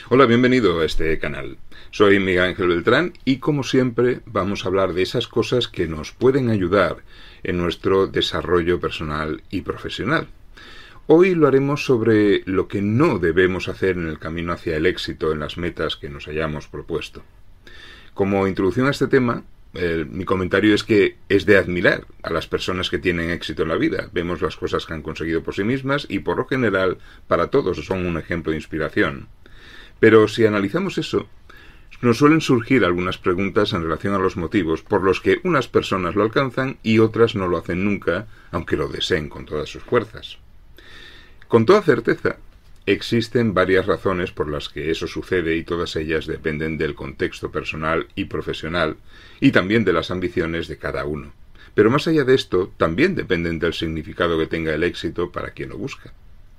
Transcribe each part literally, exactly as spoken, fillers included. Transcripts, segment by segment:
Hola, bienvenido a este canal. Soy Miguel Ángel Beltrán y como siempre vamos a hablar de esas cosas que nos pueden ayudar en nuestro desarrollo personal y profesional. Hoy lo haremos sobre lo que no debemos hacer en el camino hacia el éxito en las metas que nos hayamos propuesto. Como introducción a este tema, eh, mi comentario es que es de admirar a las personas que tienen éxito en la vida. Vemos las cosas que han conseguido por sí mismas y por lo general para todos son un ejemplo de inspiración. Pero si analizamos eso, nos suelen surgir algunas preguntas en relación a los motivos por los que unas personas lo alcanzan y otras no lo hacen nunca, aunque lo deseen con todas sus fuerzas. Con toda certeza, existen varias razones por las que eso sucede y todas ellas dependen del contexto personal y profesional y también de las ambiciones de cada uno. Pero más allá de esto, también dependen del significado que tenga el éxito para quien lo busca.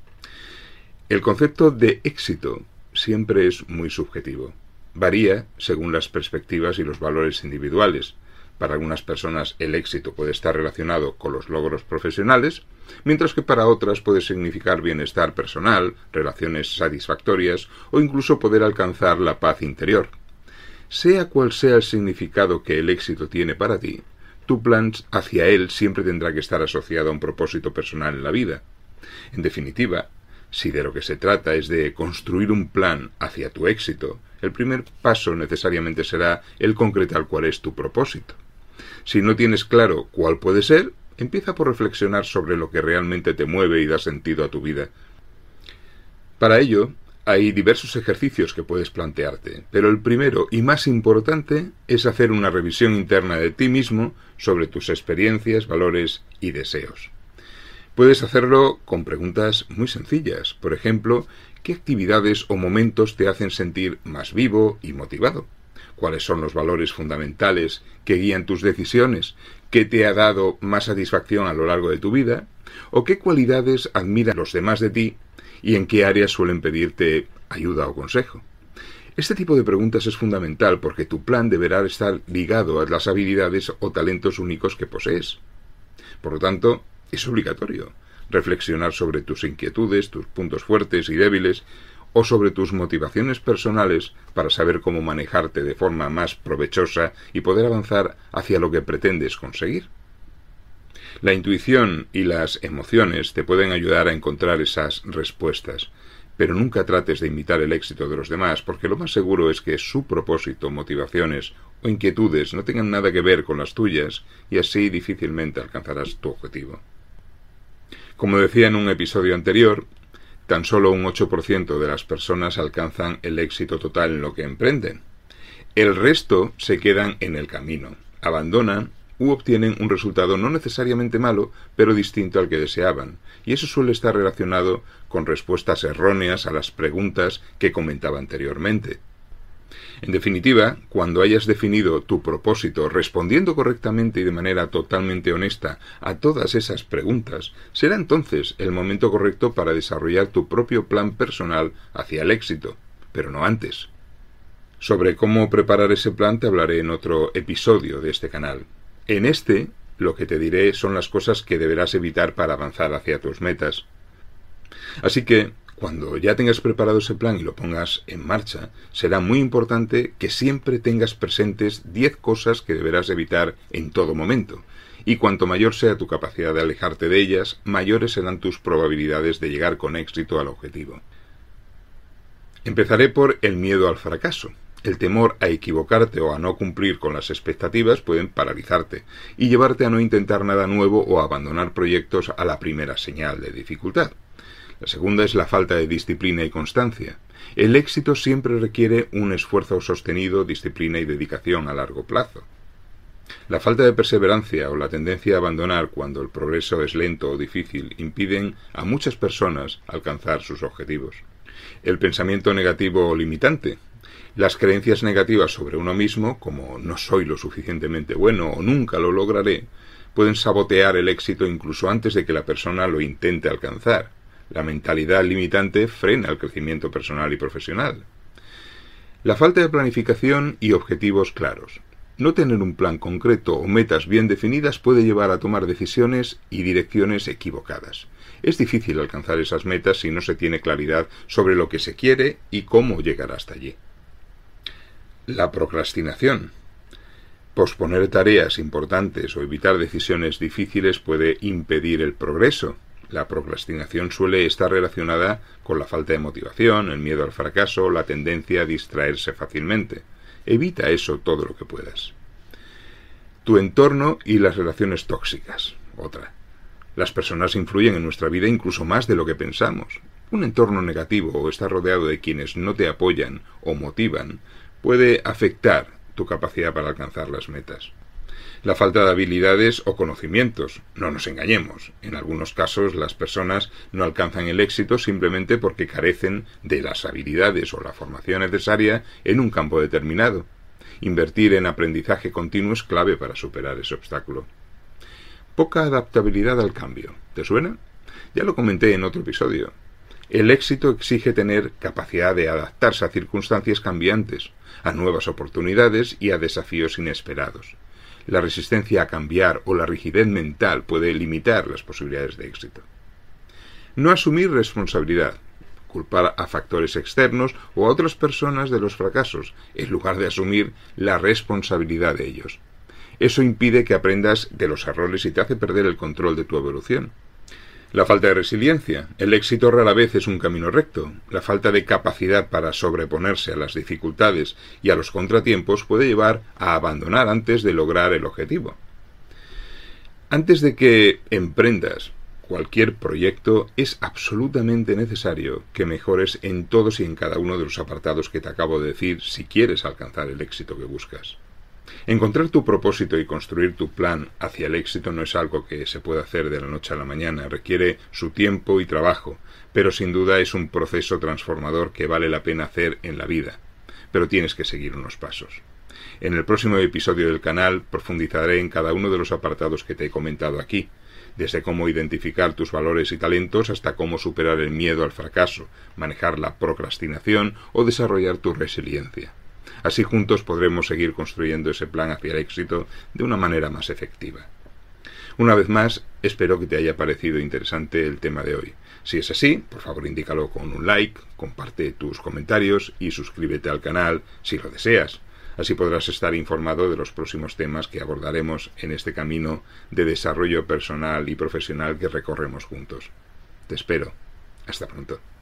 El concepto de éxito siempre es muy subjetivo. Varía según las perspectivas y los valores individuales. Para algunas personas el éxito puede estar relacionado con los logros profesionales, mientras que para otras puede significar bienestar personal, relaciones satisfactorias o incluso poder alcanzar la paz interior. Sea cual sea el significado que el éxito tiene para ti, tu plan hacia él siempre tendrá que estar asociado a un propósito personal en la vida. En definitiva, si de lo que se trata es de construir un plan hacia tu éxito, el primer paso necesariamente será el concretar cuál es tu propósito. Si no tienes claro cuál puede ser, empieza por reflexionar sobre lo que realmente te mueve y da sentido a tu vida. Para ello, hay diversos ejercicios que puedes plantearte, pero el primero y más importante es hacer una revisión interna de ti mismo sobre tus experiencias, valores y deseos. Puedes hacerlo con preguntas muy sencillas. Por ejemplo, ¿qué actividades o momentos te hacen sentir más vivo y motivado? ¿Cuáles son los valores fundamentales que guían tus decisiones? ¿Qué te ha dado más satisfacción a lo largo de tu vida? ¿O qué cualidades admiran los demás de ti y en qué áreas suelen pedirte ayuda o consejo? Este tipo de preguntas es fundamental porque tu plan deberá estar ligado a las habilidades o talentos únicos que posees. Por lo tanto, es obligatorio reflexionar sobre tus inquietudes, tus puntos fuertes y débiles, o sobre tus motivaciones personales para saber cómo manejarte de forma más provechosa y poder avanzar hacia lo que pretendes conseguir. La intuición y las emociones te pueden ayudar a encontrar esas respuestas, pero nunca trates de imitar el éxito de los demás, porque lo más seguro es que su propósito, motivaciones o inquietudes no tengan nada que ver con las tuyas y así difícilmente alcanzarás tu objetivo. Como decía en un episodio anterior, tan solo un ocho por ciento de las personas alcanzan el éxito total en lo que emprenden. El resto se quedan en el camino, abandonan u obtienen un resultado no necesariamente malo, pero distinto al que deseaban, y eso suele estar relacionado con respuestas erróneas a las preguntas que comentaba anteriormente. En definitiva, cuando hayas definido tu propósito respondiendo correctamente y de manera totalmente honesta a todas esas preguntas, será entonces el momento correcto para desarrollar tu propio plan personal hacia el éxito, pero no antes. Sobre cómo preparar ese plan te hablaré en otro episodio de este canal. En este, lo que te diré son las cosas que deberás evitar para avanzar hacia tus metas. Así que, cuando ya tengas preparado ese plan y lo pongas en marcha, será muy importante que siempre tengas presentes diez cosas que deberás evitar en todo momento, y cuanto mayor sea tu capacidad de alejarte de ellas, mayores serán tus probabilidades de llegar con éxito al objetivo. Empezaré por el miedo al fracaso. El temor a equivocarte o a no cumplir con las expectativas pueden paralizarte y llevarte a no intentar nada nuevo o a abandonar proyectos a la primera señal de dificultad. La segunda es la falta de disciplina y constancia. El éxito siempre requiere un esfuerzo sostenido, disciplina y dedicación a largo plazo. La falta de perseverancia o la tendencia a abandonar cuando el progreso es lento o difícil impiden a muchas personas alcanzar sus objetivos. El pensamiento negativo o limitante. Las creencias negativas sobre uno mismo, como no soy lo suficientemente bueno o nunca lo lograré, pueden sabotear el éxito incluso antes de que la persona lo intente alcanzar. La mentalidad limitante frena el crecimiento personal y profesional. La falta de planificación y objetivos claros. No tener un plan concreto o metas bien definidas puede llevar a tomar decisiones y direcciones equivocadas. Es difícil alcanzar esas metas si no se tiene claridad sobre lo que se quiere y cómo llegar hasta allí. La procrastinación. Posponer tareas importantes o evitar decisiones difíciles puede impedir el progreso. La procrastinación suele estar relacionada con la falta de motivación, el miedo al fracaso, la tendencia a distraerse fácilmente. Evita eso todo lo que puedas. Tu entorno y las relaciones tóxicas. Otra. Las personas influyen en nuestra vida incluso más de lo que pensamos. Un entorno negativo o estar rodeado de quienes no te apoyan o motivan puede afectar tu capacidad para alcanzar las metas. La falta de habilidades o conocimientos. No nos engañemos. En algunos casos las personas no alcanzan el éxito simplemente porque carecen de las habilidades o la formación necesaria en un campo determinado. Invertir en aprendizaje continuo es clave para superar ese obstáculo. Poca adaptabilidad al cambio. ¿Te suena? Ya lo comenté en otro episodio. El éxito exige tener capacidad de adaptarse a circunstancias cambiantes, a nuevas oportunidades y a desafíos inesperados. La resistencia a cambiar o la rigidez mental puede limitar las posibilidades de éxito. No asumir responsabilidad. Culpar a factores externos o a otras personas de los fracasos, en lugar de asumir la responsabilidad de ellos. Eso impide que aprendas de los errores y te hace perder el control de tu evolución. La falta de resiliencia. El éxito rara vez es un camino recto. La falta de capacidad para sobreponerse a las dificultades y a los contratiempos puede llevar a abandonar antes de lograr el objetivo. Antes de que emprendas cualquier proyecto, es absolutamente necesario que mejores en todos y en cada uno de los apartados que te acabo de decir si quieres alcanzar el éxito que buscas. Encontrar tu propósito y construir tu plan hacia el éxito no es algo que se pueda hacer de la noche a la mañana, requiere su tiempo y trabajo, pero sin duda es un proceso transformador que vale la pena hacer en la vida, pero tienes que seguir unos pasos. En el próximo episodio del canal profundizaré en cada uno de los apartados que te he comentado aquí, desde cómo identificar tus valores y talentos hasta cómo superar el miedo al fracaso, manejar la procrastinación o desarrollar tu resiliencia. Así juntos podremos seguir construyendo ese plan hacia el éxito de una manera más efectiva. Una vez más, espero que te haya parecido interesante el tema de hoy. Si es así, por favor indícalo con un like, comparte tus comentarios y suscríbete al canal si lo deseas. Así podrás estar informado de los próximos temas que abordaremos en este camino de desarrollo personal y profesional que recorremos juntos. Te espero. Hasta pronto.